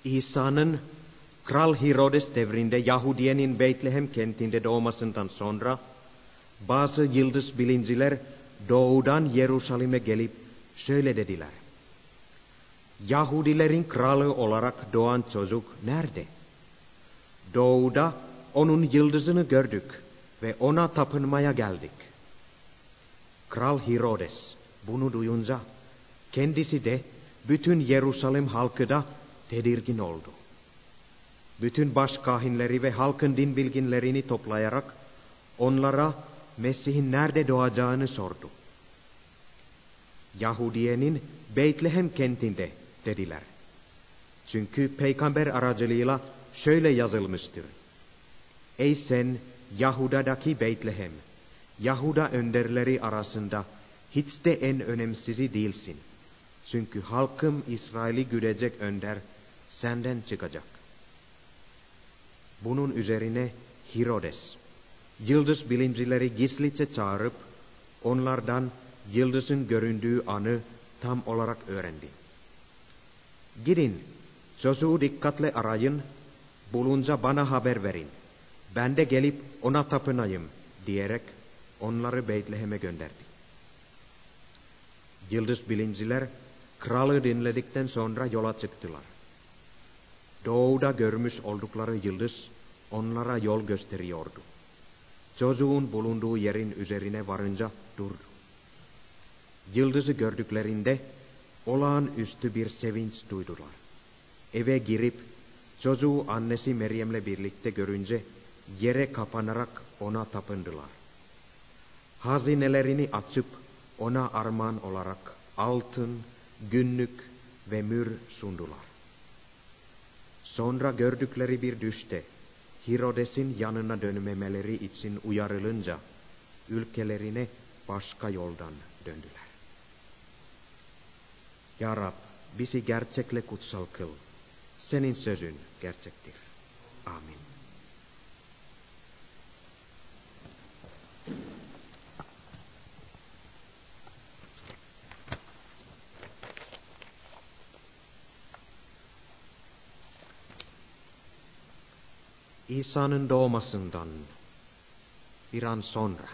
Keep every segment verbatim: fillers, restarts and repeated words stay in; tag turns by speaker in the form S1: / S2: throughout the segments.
S1: İsa'nın Kral Herodes devrinde Yahudiye'nin Beytlehem kentinde doğmasından sonra bazı yıldız bilimciler doğudan Yeruşalim'e gelip şöyle dediler: Yahudilerin kralı olarak doğan çocuk nerede? Doğuda onun yıldızını gördük ve ona tapınmaya geldik. Kral Herodes bunu duyunca kendisi de bütün Yeruşalim halkı da tedirgin oldu. Bütün başkahinleri ve halkın din bilginlerini toplayarak onlara Mesih'in nerede doğacağını sordu. Yahudiye'nin Beytlehem kentinde dediler. Çünkü peygamber aracılığıyla şöyle yazılmıştır: Ey sen Yahuda'daki Beytlehem, Yahuda önderleri arasında hiç de en önemsizi değilsin. Çünkü halkım İsrail'i güdecek önder senden çıkacak. Bunun üzerine Herodes, yıldız bilimcileri gizlice çağırıp onlardan yıldızın göründüğü anı tam olarak öğrendi. Gidin, çocuğu dikkatle arayın, bulunca bana haber verin. Ben de gelip ona tapınayım diyerek onları Beytlehem'e gönderdi. Yıldız bilimciler kralı dinledikten sonra yola çıktılar. Doğuda görmüş oldukları yıldız onlara yol gösteriyordu. Çocuğun bulunduğu yerin üzerine varınca durdu. Yıldızı gördüklerinde olağanüstü bir sevinç duydular. Eve girip çocuğu annesi Meryem'le birlikte görünce yere kapanarak ona tapındılar. Hazinelerini açıp ona armağan olarak altın, günlük ve mür sundular. Sonra gördükleri bir düşte Herodes'in yanına dönmemeleri için uyarılınca ülkelerine başka yoldan döndüler. Ya Rab, bizi gerçekle kutsal kıl. Senin sözün gerçektir. Amin. İsa'nın doğmasından bir an sonra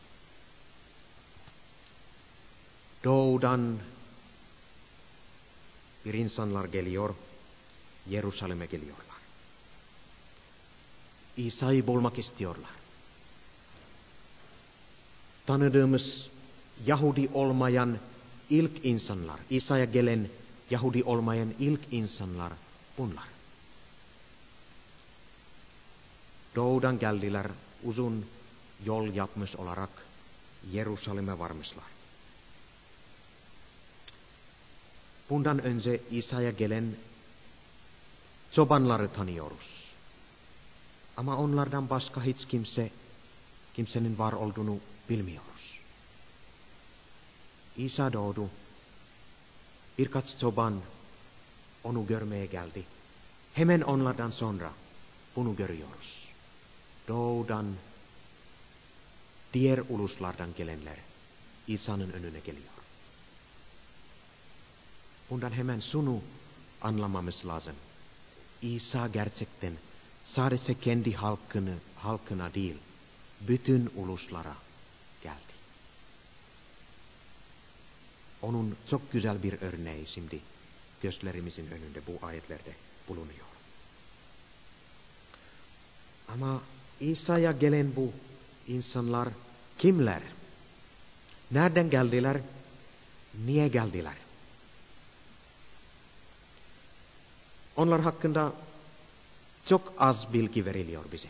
S1: doğudan bir insanlar geliyor, Yeruşalim'e geliyorlar. İsa'yı bulmak istiyorlar. Tanıdığımız Yahudi olmayan ilk insanlar, İsa'ya gelen Yahudi olmayan ilk insanlar bunlar. Doğudan geldiler, uzun yol yapmış olarak Yeruşalim'e varmışlar. Bundan önce İsa'ya gelen çobanları tanıyoruz. Ama onlardan başka hiç kimse, kimsenin var olduğunu bilmiyoruz. İsa doğdu. Birkaç çoban onu görmeye geldi. Hemen onlardan sonra bunu görüyoruz. Doğudan, diğer uluslardan gelenler İsa'nın önüne geliyor. Bundan hemen şunu anlamamız lazım. İsa gerçekten sadece kendi halkını, halkına değil, bütün uluslara geldi. Onun çok güzel bir örneği şimdi gözlerimizin önünde bu ayetlerde bulunuyor. Ama İsa'ya gelen bu insanlar kimler? Nereden geldiler? Niye geldiler? Onlar hakkında çok az bilgi veriliyor bize.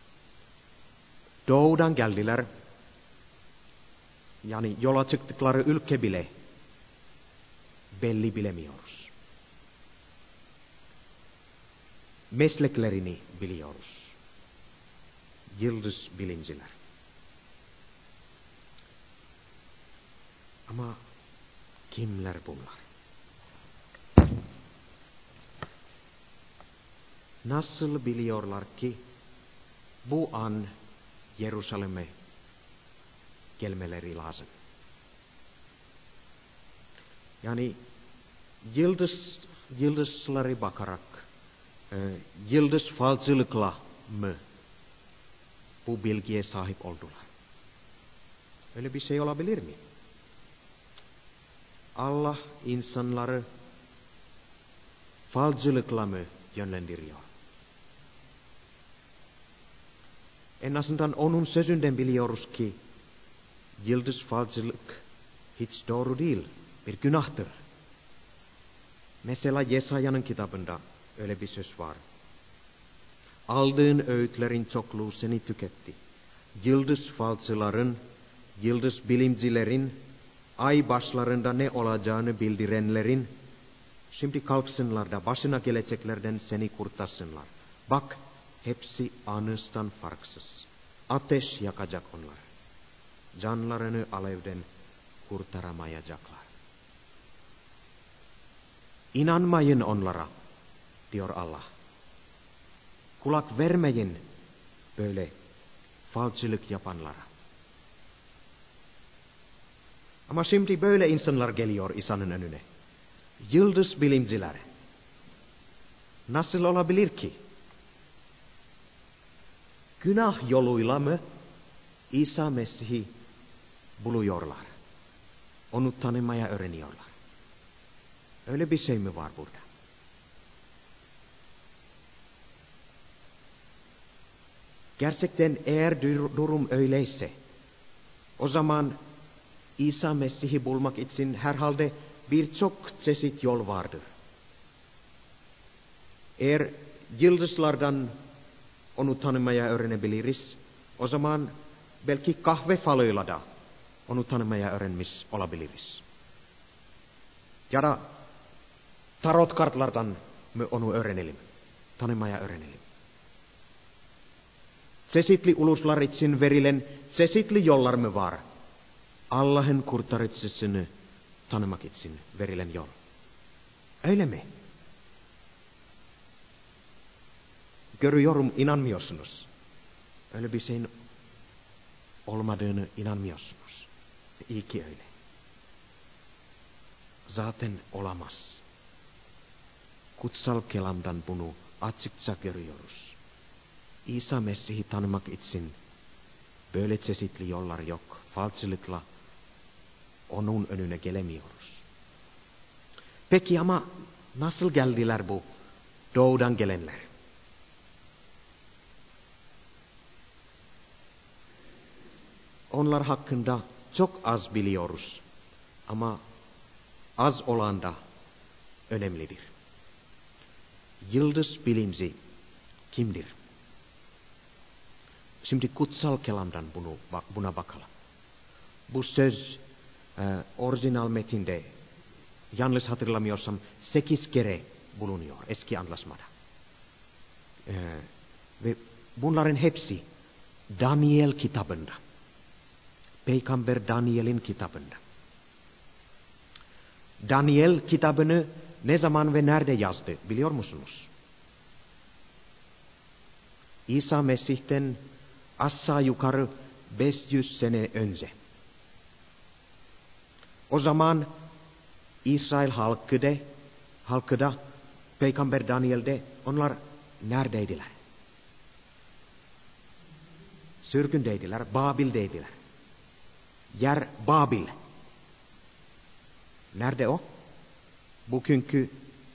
S1: Doğudan geldiler. Yani yola çıktıkları ülke bile belli bilemiyoruz. Mesleklerini biliyoruz. Yıldız bilimciler. Ama kimler bunlar? Nasıl biliyorlar ki bu an Yeruşalim'e gelmeleri lazım? Yani yıldız, yıldızlara bakarak yıldız falcılıkla mı bu bilgiye sahip oldular? Öyle bir şey olabilir mi? Allah insanları falcılıkla mı yönlendiriyor? En azından onun sözünden biliyoruz ki yıldız falcılık hiç doğru değil, bir günahtır. Mesela Yesaya'nın kitabında öyle bir söz var. Aldığın öğütlerin çokluğu seni tüketti. Yıldız falcıların, yıldız bilimcilerin, ay başlarında ne olacağını bildirenlerin, şimdi kalksınlar da başına geleceklerden seni kurtarsınlar. Bak, hepsi anıstan farksız. Ateş yakacak onlar. Canlarını alevden kurtaramayacaklar. İnanmayın onlara, diyor Allah. Kulak vermeyin böyle falcılık yapanlara. Ama şimdi böyle insanlar geliyor İsa'nın önüne. Yıldız bilimciler. Nasıl olabilir ki? Günah yoluyla mı İsa Mesih'i buluyorlar? Onu tanımaya öğreniyorlar. Öyle bir şey mi var burada? Gerçekten eğer durum öyleyse, o zaman İsa Mesih'i bulmak için herhalde birçok çeşit yol vardır. Eğer yıldızlardan onu tanımaya öğrenebiliriz, o zaman belki kahve falıyla da onu tanımaya öğrenmiş olabiliriz. Ya da tarot kartlardan mı onu öğrenelim, tanımaya öğrenelim. Çeşitli uluslar için verilen çeşitli yollar mı var? Allah'ın kurtarıcısını tanımak için verilen yol. Öyle mi? Görüyorum, inanmıyorsunuz. Öyle bir şeyin olmadığını inanmıyorsunuz. İyi ki öyle. Zaten olamaz. Kutsal kelamdan bunu açıkça görüyoruz. İsa Mesih'i tanımak için böyle çeşitli yollar yok. Falcılıkla onun önüne gelemiyoruz. Peki ama nasıl geldiler bu doğudan gelenler? Onlar hakkında çok az biliyoruz. Ama az olan da önemlidir. Yıldız bilimci kimdir? Şimdi kutsal kelamdan bunu, buna bakalım. Bu söz e, orijinal metinde, yanlış hatırlamıyorsam, sekiz kere bulunuyor eski antlaşmada. E, ve bunların hepsi Daniel kitabında. Peygamber Daniel'in kitabında. Daniel kitabını ne zaman ve nerede yazdı biliyor musunuz? İsa Mesih'ten aşağı yukarı beş yüz sene önce. O zaman İsrail halkı da, halkı da Peygamber Daniel'de onlar neredeydiler? Sürgündeydiler, Babil'deydiler. Yer Babil. Nerede o? Bugünkü...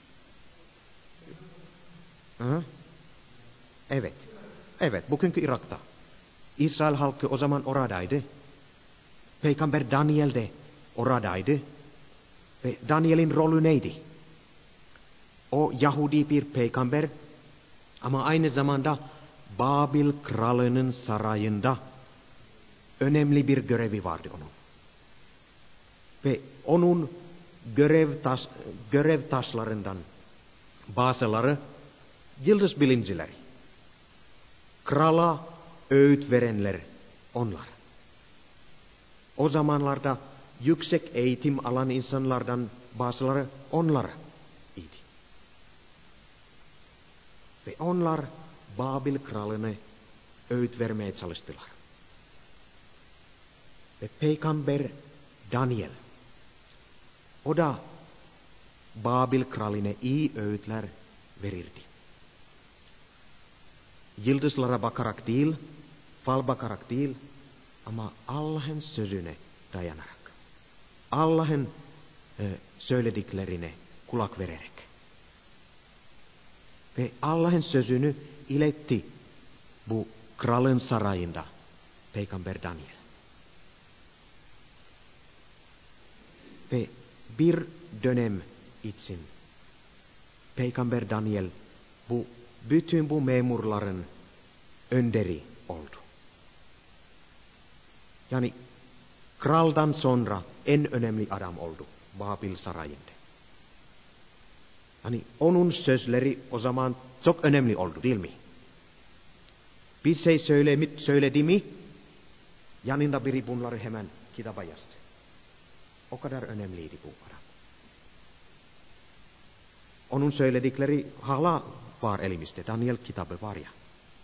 S1: Hı? Evet. Evet, bugünkü Irak'ta. İsrail halkı o zaman oradaydı. Peygamber Daniel de oradaydı. Ve Daniel'in rolü neydi? O Yahudi bir peygamber ama aynı zamanda Babil kralının sarayında önemli bir görevi vardı onun. Ve onun görev, taş, görev taşlarından bazıları yıldız bilimcileri. Krala öğüt verenler onlar. O zamanlarda yüksek eğitim alan insanlardan bazıları onlar idi. Ve onlar Babil kralını öğüt vermeye çalıştılar. Ve Peygamber Daniel, o da Babil kraline iyi öğütler verirdi. yıldızlara bakarak değil, fal bakarak değil, ama Allah'ın sözüne dayanarak. Allah'ın e, söylediklerine kulak vererek. Ve Allah'ın sözünü iletti bu kralın sarayında Peygamber Daniel. Ve bir dönem için Peygamber Daniel bu bütün bu memurların önderi oldu. Yani kraldan sonra en önemli adam oldu Babil sarayında. Yani onun sözleri o zaman çok önemli oldu, değil mi? Bir şey söylemi, söyledi mi, yanında biri bunları hemen kitaba yazdı. O kadar önemliydi bu adam. Onun söyledikleri hala var elimizde. Daniel kitabı var ya.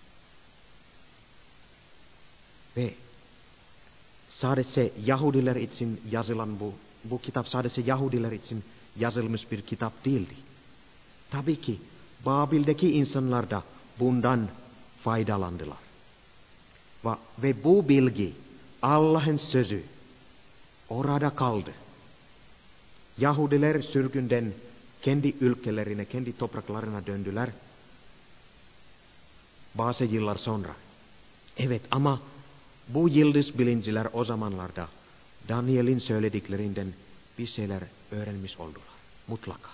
S1: Ve sadece Yahudiler için yazılan bu, bu kitap sadece Yahudiler için yazılmış bir kitap değildi. Tabii ki Babil'deki insanlar da bundan faydalandılar. Ve, ve bu bilgi, Allah'ın sözü orada kaldı. Yahudiler sürgünden kendi ülkelerine, kendi topraklarına döndüler bazı yıllar sonra. Evet, ama bu yıldız bilinciler o zamanlarda Daniel'in söylediklerinden bir şeyler öğrenmiş oldular. Mutlaka.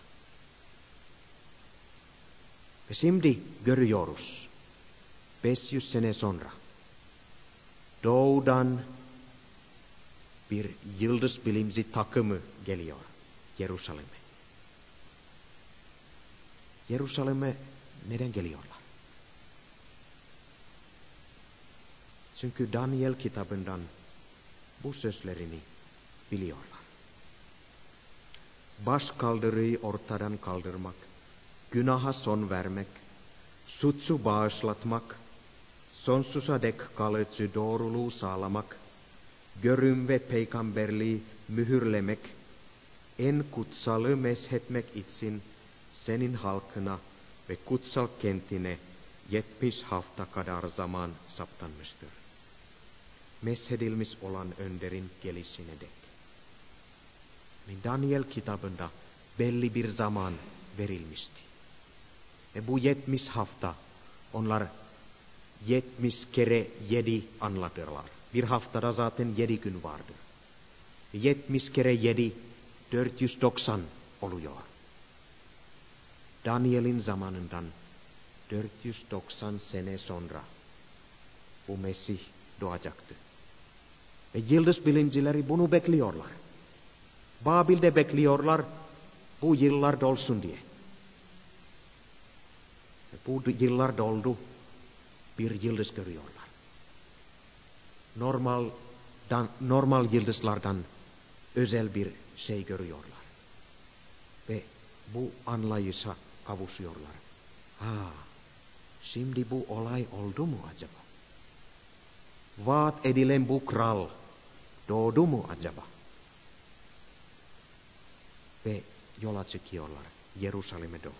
S1: Ve şimdi görüyoruz. beş yüz sene sonra doğudan bir yıldız bilimci takımı geliyor Yerusalim'e. Yerusalim'e neden geliyorlar? Çünkü Daniel kitabından bu sözlerini biliyorlar. Başkaldırıyı ortadan kaldırmak, günaha son vermek, suçu bağışlatmak, sonsuza dek kalıcı doğruluğu sağlamak, görüm ve peygamberliği mühürlemek, en kutsalı mezhetmek için senin halkına ve kutsal kentine yetmiş hafta kadar zaman saptanmıştır. Mezhedilmiş olan önderin gelişine dek. Daniel kitabında belli bir zaman verilmişti. Ve bu yetmiş hafta onlar yetmiş kere yedi anlatırlar. Bir haftada zaten yedi gün vardır. Yetmiş kere yedi dört yüz doksan oluyor. Daniel'in zamanından dört yüz doksan sene sonra bu Mesih doğacaktı. Ve yıldız bilincileri bunu bekliyorlar. Babil'de bekliyorlar bu yıllar dolsun diye. Ve bu yıllar doldu, bir yıldız görüyorlar. Normal, normal yıldızlardan özel bir şey görüyorlar. Ve bu anlayışa kavuşuyorlar. Ha, şimdi bu olay oldu mu acaba? Vaat edilen bu kral doğdu mu acaba? Ve yola çıkıyorlar Yerusalim'e doğru.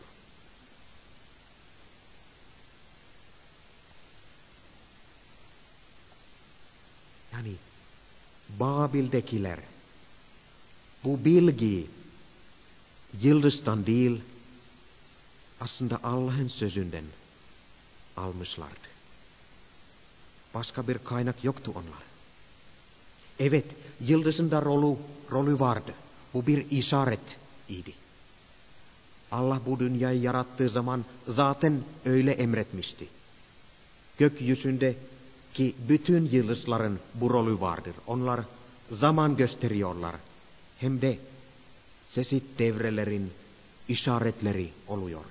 S1: Yani Babil'dekiler bu bilgi yıldızdan değil, aslında Allah'ın sözünden almışlardı. Başka bir kaynak yoktu onlar. Evet, yıldızın da rolü, rolü vardı. Bu bir işaret idi. Allah bu dünyayı yarattığı zaman zaten öyle emretmişti. Gökyüzündeki bütün yıldızların bu rolü vardır. Onlar zaman gösteriyorlar. Hem de çeşit devrelerin işaretleri oluyorlar.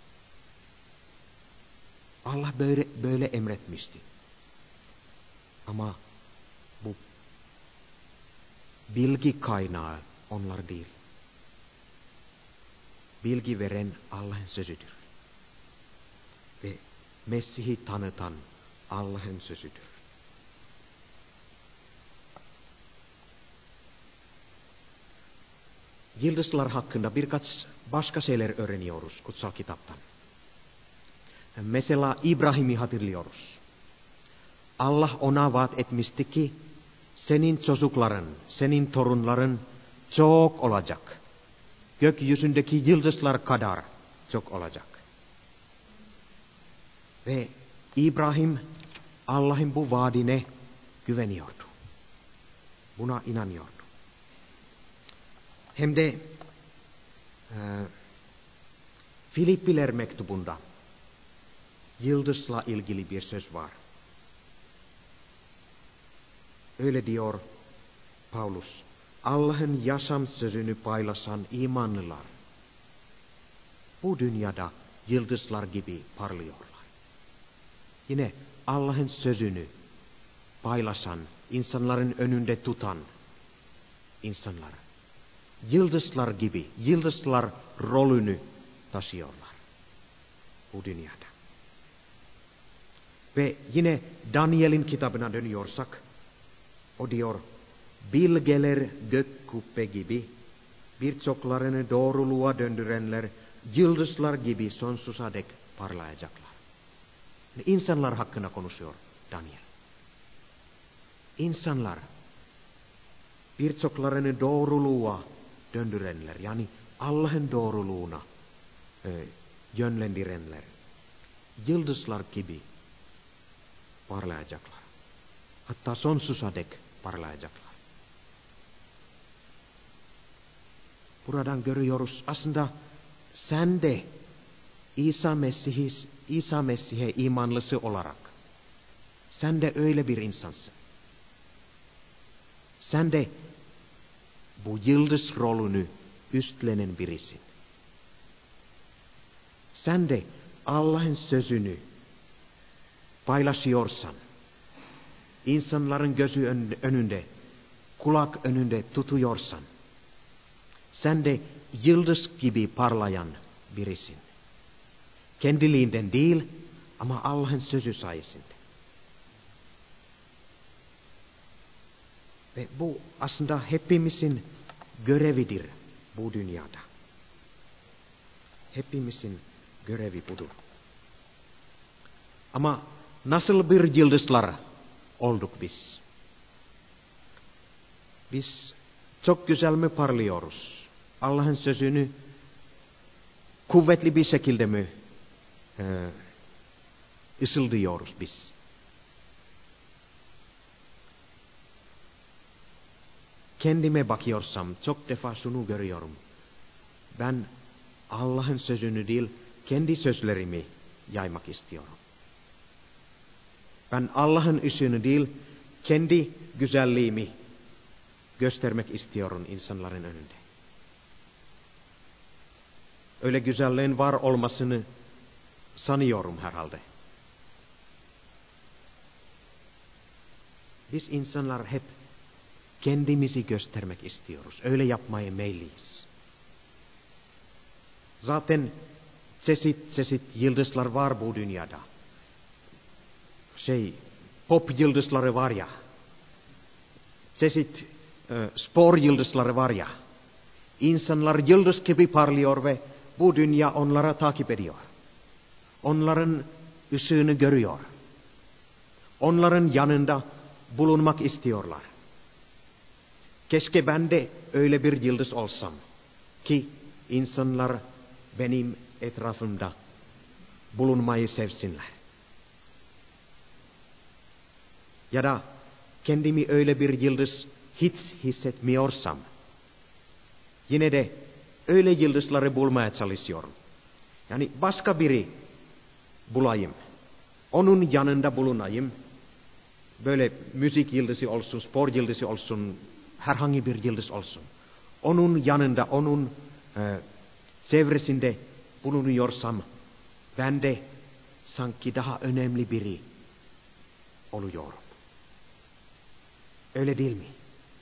S1: Allah böyle, böyle emretmişti. Ama bu bilgi kaynağı onlar değil. Bilgi veren Allah'ın sözüdür. Ve Mesih'i tanıtan Allah'ın sözüdür. Yıldızlar hakkında birkaç başka şeyler öğreniyoruz kutsal kitaptan. mesela İbrahim'i hatırlıyoruz. Allah ona vaat etmişti ki senin çocukların, senin torunların çok olacak. Gökyüzündeki yıldızlar kadar çok olacak. Ve İbrahim Allah'ın bu vaadine güveniyordu. Buna inanıyordu. Hem de e, Filippiler mektubunda yıldızla ilgili bir söz var. Öyle diyor Paulus. Allah'ın yaşam sözünü paylaşan imanlılar bu dünyada yıldızlar gibi parlıyorlar. Yine Allah'ın sözünü paylaşan, insanların önünde tutan insanlar yıldızlar gibi, yıldızlar rolünü taşıyorlar bu dünyada. Ve yine Daniel'in kitabına dönüyorsak, o diyor, bilgeler gök kubbe gibi, birçoklarını doğruluğa döndürenler yıldızlar gibi sonsuza dek parlayacaklar. İnsanlar hakkında konuşuyor Daniel. İnsanlar birçoklarını doğruluğa döndürenler, yani Allah'ın doğruluğuna e, yönlendirenler yıldızlar gibi parlayacaklar. Hatta sonsuza dek parlayacaklar. Buradan görüyoruz aslında sen de İsa Mesih'e İsa Mesih'e imanlısı olarak sen de öyle bir insansın. Sen de bu yıldız rolünü üstlenen birisin. Sen de Allah'ın sözünü paylaşıyorsan, insanların gözü önünde, kulak önünde tutuyorsan, sen de yıldız gibi parlayan birisin. Kendiliğinden değil ama Allah'ın sözü sayesinde. Ve bu aslında hepimizin görevidir bu dünyada. Hepimizin görevi budur. Ama nasıl bir yıldızlar olduk biz? Biz çok güzel mi parlıyoruz? Allah'ın sözünü kuvvetli bir şekilde mi e, ısıldıyoruz biz? Kendime bakıyorsam çok defa şunu görüyorum. Ben Allah'ın sözünü değil, kendi sözlerimi yaymak istiyorum. Ben Allah'ın ışığını değil, kendi güzelliğimi göstermek istiyorum insanların önünde. Öyle güzelliğin var olmasını sanıyorum herhalde. Biz insanlar hep kendimizi göstermek istiyoruz. Öyle yapmaya meyilliyiz. Zaten çeşit çeşit yıldızlar var bu dünyada. Şey, pop yıldızları var ya. Çeşit e, spor yıldızları var ya. İnsanlar yıldız gibi parlıyor ve bu dünya onlara takip ediyor. Onların ışığını görüyor. Onların yanında bulunmak istiyorlar. Keşke ben de öyle bir yıldız olsam ki insanlar benim etrafımda bulunmayı sevsinler. Ya da kendimi öyle bir yıldız hiç hissetmiyorsam yine de öyle yıldızları bulmaya çalışıyorum. Yani başka biri bulayım. Onun yanında bulunayım. Böyle müzik yıldızı olsun, spor yıldızı olsun, herhangi bir yıldız olsun. Onun yanında, onun e, çevresinde bulunuyorsam ben de sanki daha önemli biri oluyorum. Öyle değil mi?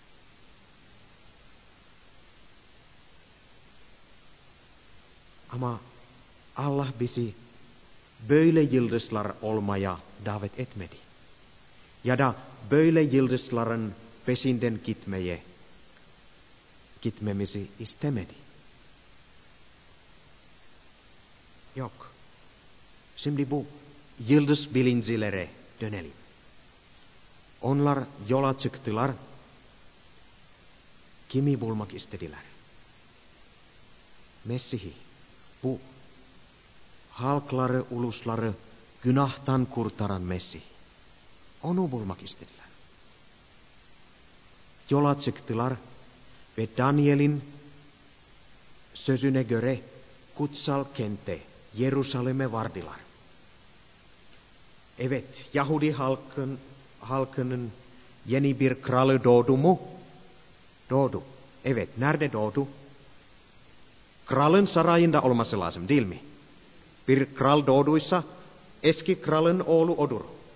S1: Ama Allah bizi böyle yıldızlar olmaya davet etmedi. Ya da böyle yıldızların peşinden gitmeye, gitmemizi istemedi. Yok. Şimdi bu yıldız bilincilere dönelim. Onlar yola çıktılar. Kimi bulmak istediler? Mesih'i. Bu halkları, ulusları günahtan kurtaran Mesih. Onu bulmak istediler. Yola çıktılar ve Daniel'in sözüne göre kutsal kente Jerusalem'e vardılar. Evet, Yahudi halkın, halkının yeni bir kralı doğdu mu? Doğdu. Evet, nerede doğdu? Kralın sarayında olması lazım, değil mi? Bir kral doğduysa eski kralın oğlu odur.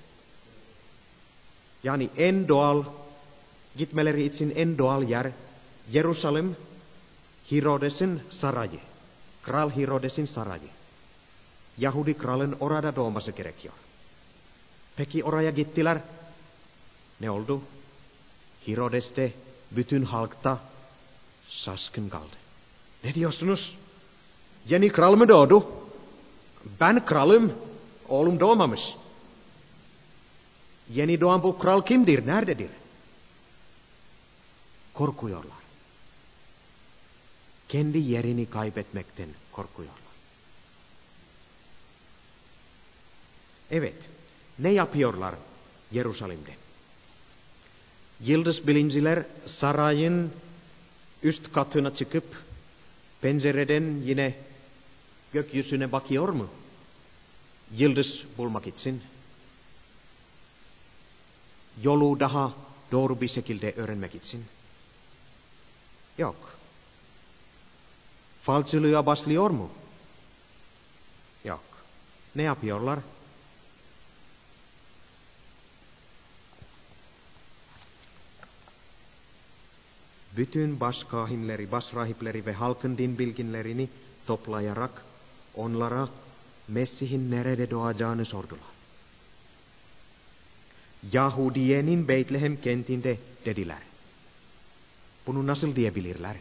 S1: Yani en doğal, gitmeleri için en doğal yer Jerusalem, Herodes'in sarayı. Kral Herodes'in sarayı. Yahudi kralın orada doğması gerekiyor. Peki oraya gittiler. Ne oldu? Herodes'te bütün halkta şaşkın kaldı. Ne diyorsunuz? Yeni kral mı doğdu? Ben kralım, oğlum doğmamış. Yeni doğan bu kral kimdir, nerededir? Korkuyorlar. Kendi yerini kaybetmekten korkuyorlar. Evet, ne yapıyorlar Jerusalem'de? Yıldız bilinciler sarayın üst katına çıkıp pencereden yine gökyüzüne bakıyor mu? Yıldız bulmak için. Yolu daha doğru bir şekilde öğrenmek için. Yok. Falcılığa başlıyor mu? Yok. Ne yapıyorlar? Bütün başkahinleri, başrahipleri ve halkın din bilginlerini toplayarak onlara Mesih'in nerede doğacağını sordular. Yahudiye'nin Beytlehem kentinde dediler. Bunu nasıl diyebilirler?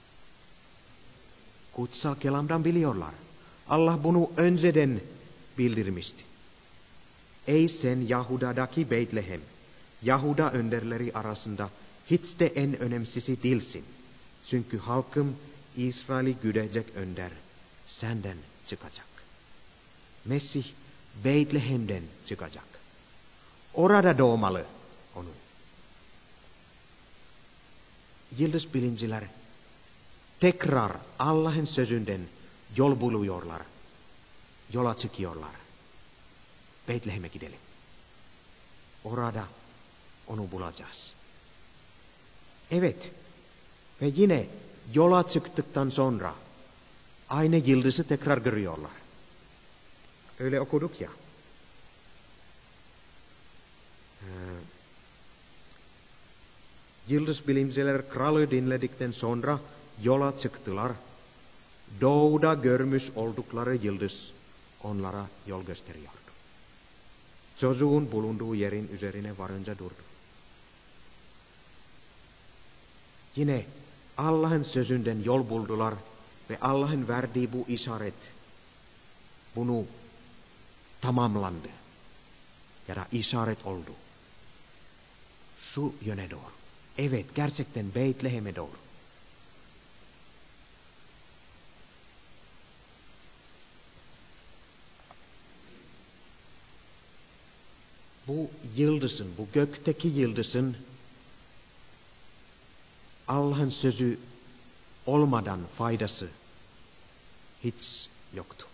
S1: Kutsal kelamdan biliyorlar. Allah bunu önceden bildirmişti. Ey sen Yahuda'daki Beytlehem, Yahuda önderleri arasında hiç de en önemsisi değilsin. Çünkü halkım İsrail'i güdecek önder senden çıkacak. Mesih Beytlehem'den çıkacak. Orada doğmalı onu. Yıldız bilinciler tekrar Allah'ın sözünden yol buluyorlar. Yola çıkıyorlar. Beytlehem'e gidelim. Orada onu bulacağız. Evet. Ve yine yola çıktıktan sonra aynı yıldızı tekrar görüyorlar. Öyle okuduk ya. Ee, Yıldız bilimciler kralı dinledikten sonra yola çıktılar. Doğuda görmüş oldukları yıldız onlara yol gösteriyordu. Çocuğun bulunduğu yerin üzerine varınca durdu. Yine Allah'ın sözünden yol buldular ve Allah'ın verdiği bu işaret bunu tamamlandı. Ya da işaret oldu. Şu yöne doğru. Evet, gerçekten Beytlehem'e doğru. Bu yıldızın, bu gökteki yıldızın Allah'ın sözü olmadan faydası hiç yoktu.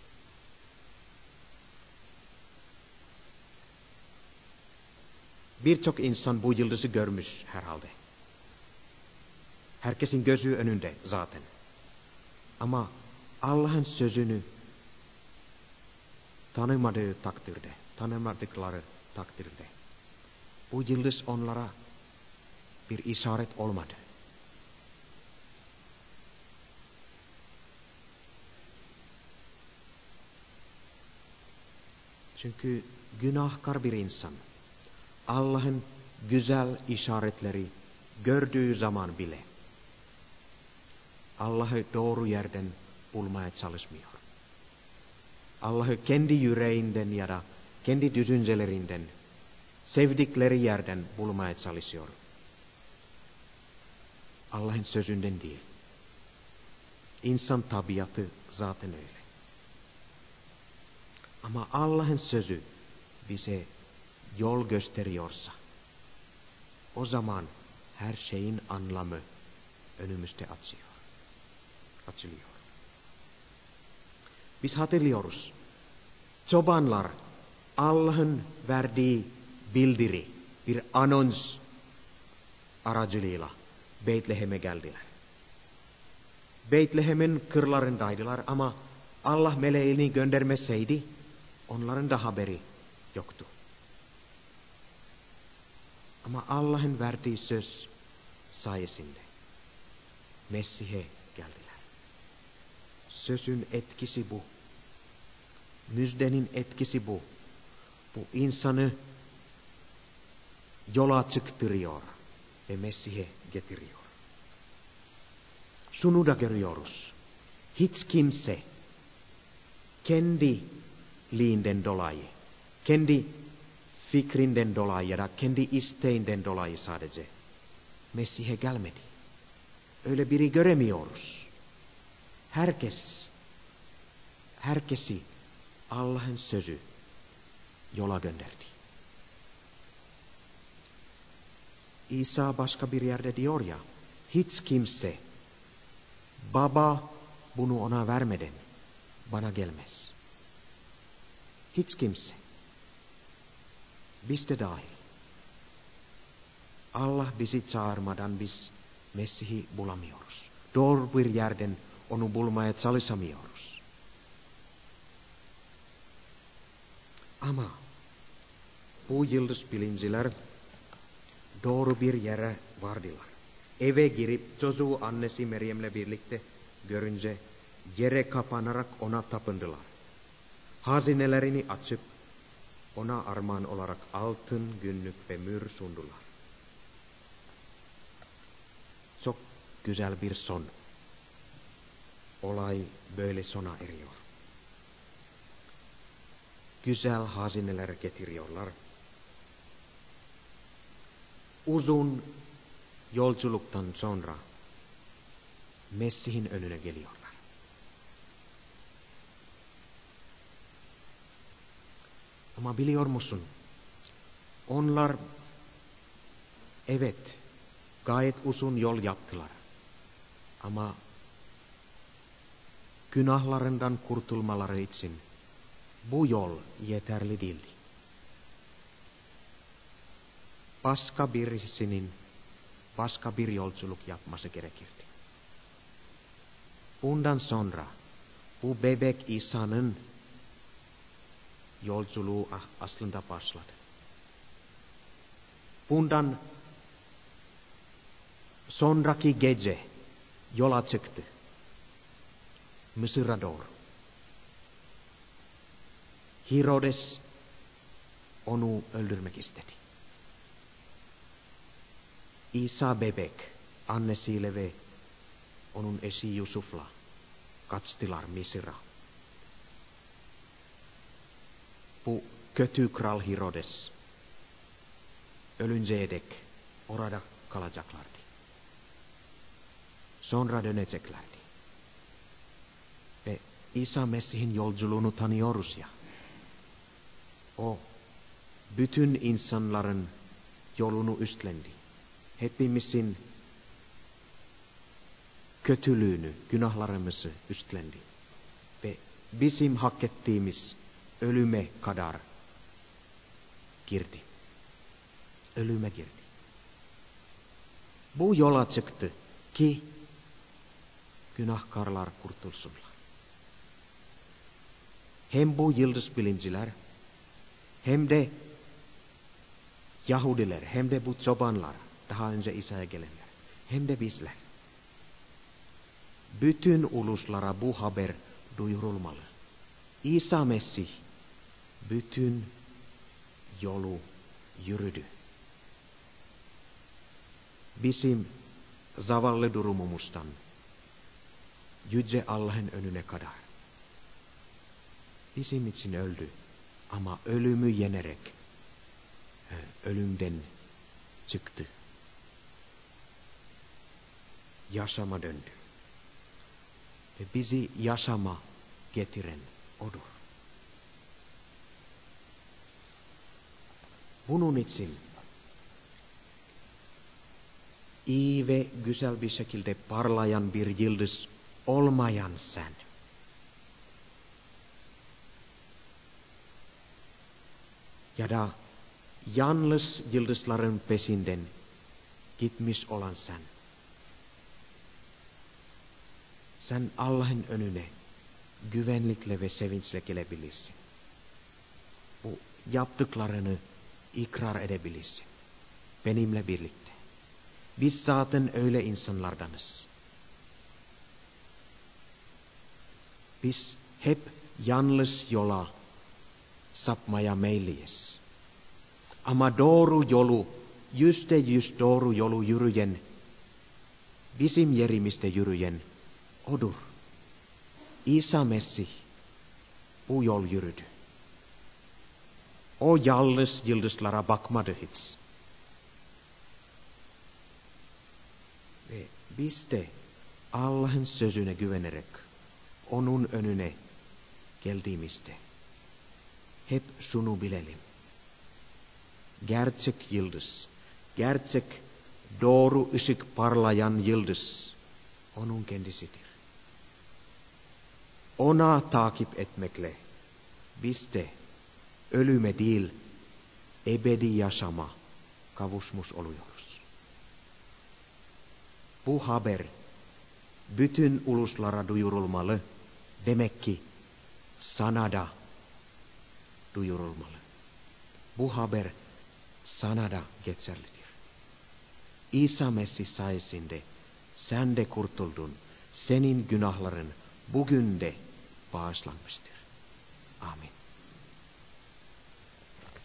S1: Birçok insan bu yıldızı görmüş herhalde. Herkesin gözü önünde zaten. Ama Allah'ın sözünü tanımadığı takdirde, tanımadıkları takdirde bu yıldız onlara bir işaret olmadı. Çünkü günahkar bir insan Allah'ın güzel işaretleri gördüğü zaman bile Allah'ı doğru yerden bulmaya çalışmıyor. Allah'ı kendi yüreğinden ya da kendi düşüncelerinden, sevdikleri yerden bulmaya çalışıyor. Allah'ın sözünden değil. İnsan tabiatı zaten öyle. Ama Allah'ın sözü bize yol gösteriyorsa, o zaman her şeyin anlamı önümüzde açıyor. Açılıyor. Biz hatırlıyoruz. Çobanlar Allah'ın verdiği bildiri, bir anons aracılığıyla Beytlehem'e geldiler. Beytlehem'in kırlarındaydılar ama Allah meleğini göndermeseydi onların da haberi yoktu. Ama Allah'ın verdiği söz sayesinde Mesih'e geldiler. Sözün etkisi bu. Müjdenin etkisi bu. Bu insanı yola çıktırıyor ve Mesih'e getiriyor. Şunu da görüyoruz. Hiç kimse kendiliğinden dolayı, kendi fikrinden dolayı ya da kendi isteğinden dolayı sadece Mesih'e gelmedi. Öyle biri göremiyoruz. Herkes, herkesi Allah'ın sözü yola gönderdi. İsa başka bir yerde diyor ya, hiç kimse Baba bunu ona vermeden bana gelmez. Hiç kimse. Biz de dahil. Allah bizi çağırmadan biz Mesih'i bulamıyoruz. Doğru bir yerden onu bulmaya çalışamıyoruz. Ama bu yıldız bilimciler doğru bir yere vardılar. Eve girip çocuğu annesi Meryem'le birlikte görünce yere kapanarak ona tapındılar. Hazinelerini açıp ona armağan olarak altın, günlük ve mür sundular. Çok güzel bir son. Olay böyle sona eriyor. Güzel hazineler getiriyorlar. Uzun yolculuktan sonra Mesih'in önüne geliyorlar. Ama biliyor musun? Onlar evet gayet uzun yol yaptılar. Ama günahlarından kurtulmaları için bu yol yeterli değildi. Başka birisinin başka bir yolculuk yapması gerekirdi. Bundan sonra bu bebek İsa'nın yolculuğu aslında başladı. Bundan sonraki gece yola çıktı. Mısır'a doğru. Herodes onu öldürmek istedi. İsa bebek annesiyle ve onun eşi Yusuf'la kaçtılar Mısır'a. Bu kötü kral Herodes ölünceye dek orada kalacaklardı. Sonra döneceklerdi. Ve İsa Mesih'in yolculuğunu tanıyoruz ya. O bütün insanların yolunu üstlendi. Hepimizin kötülüğünü, günahlarımızı üstlendi. Ve bizim hak ettiğimiz ölüme kadar girdi. Ölüme girdi. Bu yola çıktı ki günahkarlar kurtulsunlar. Hem bu yıldız bilimciler hem de Yahudiler hem de bu çobanlar daha önce İsa'ya gelenler hem de bizler. Bütün uluslara bu haber duyurulmalı. İsa Mesih bütün yolu yürüdü. Bizim zavallı durumumuzdan yüce Allah'ın önüne kadar. Isimitsin öldü, ama ölümü yenerek ölümden çıktı. Yaşama döndü. Ve bizi yaşama getiren odur. Bunun için iyi ve güzel bir şekilde parlayan bir yıldız olmayan sen, ya da yalnız yıldızların peşinden gitmiş olan sen, sen Allah'ın önüne güvenlikle ve sevinçle gelebilirsin. Bu yaptıklarını ikrar edebilirsin benimle birlikte. Biz zaten öyle insanlardanız. Biz hep yalnız yola sapmaya meyilliyiz. Ama doğru yolu, yüzde yüz doğru yolu yürüyen, bizim yerimizde yürüyen odur. İsa Mesih bu yol yürüdü. O yalnız yıldızlara bakmadı hiç. Ve biz de Allah'ın sözüne güvenerek onun önüne geldiğimizde hep şunu bilelim. Gerçek yıldız, gerçek doğru ışık parlayan yıldız onun kendisidir. Ona takip etmekle biz de ölüme değil ebedi yaşama kavuşmuş oluyoruz. Bu haber bütün uluslara duyurulmalı. Demek ki sana da duyurulmalı. Bu haber sana da geçerlidir. İsa Mesih sayesinde sen de kurtuldun. Senin günahların bugün de bağışlanmıştır. Amin.